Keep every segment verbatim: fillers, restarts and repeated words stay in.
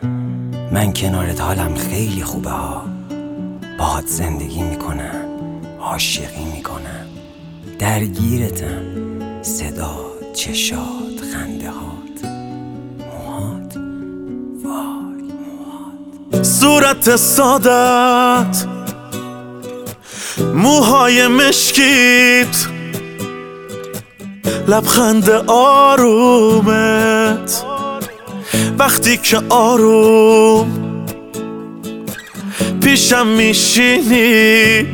من کنارت حالم خیلی خوبه ها. باهات زندگی میکنم، عاشقی میکنم، درگیرتم. صدا، چشات، خنده هات، موهات، وای موهات. صورت سادت، موهای مشکیت، لبخند آرومت وقتی که آروم پیشم میشینی،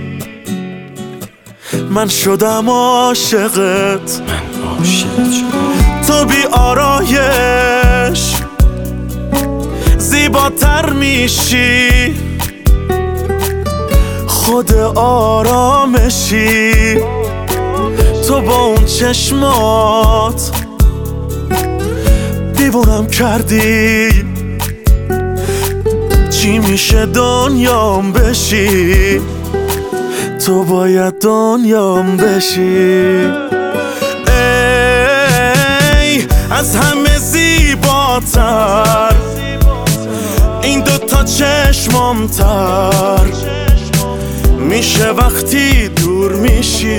من شدم عاشقت. من عاشقت شدم. تو بی آرایش زیباتر میشی، خود آرامشی. تو با اون چشمات دیوونم کردی، چی میشه دنیام بشی، تو باید دنیام بشی. ای از همه زیباتر این دوتا چشمام تر میشه وقتی دور میشی.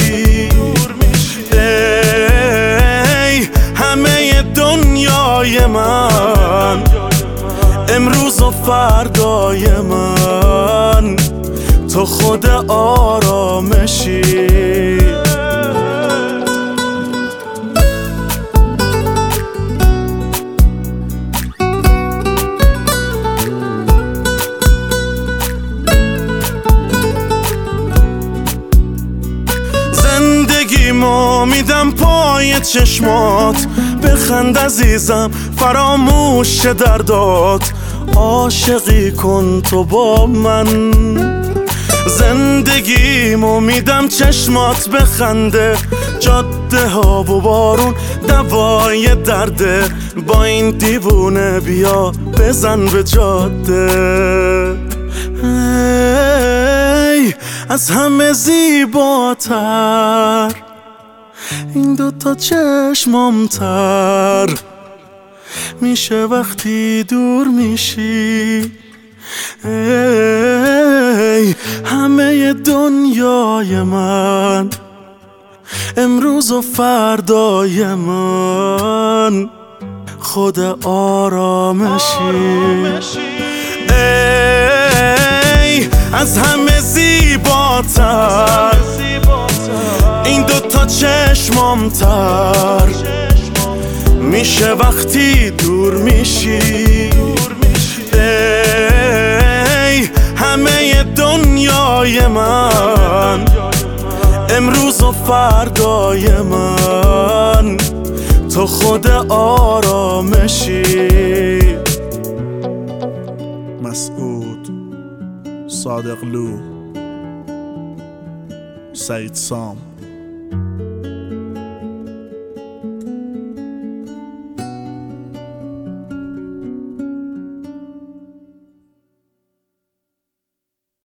ای همه دنیای من، امروز و فردای من، تو خود آرامشی. زندگیمو میدم پای چشمات، بخند عزیزم فراموش دردات، عاشقی کن تو با من. زندگیمو میدم چشمات بخنده، جاده ها و بارون دوای درده، با این دیوونه بیا بزن به جاده. ای از همه زیباتر این دوتا چشمام تر میشه وقتی دور میشی. ای همه دنیای من، امروز و فردای من، خود آرامشی. ای از همه زیباتر این دوتا چشمام تر میشه وقتی دور میشی. ای همه دنیای من، امروز و فردای من، تو خود آرامشی. مسعود صادقلو، سعید سام.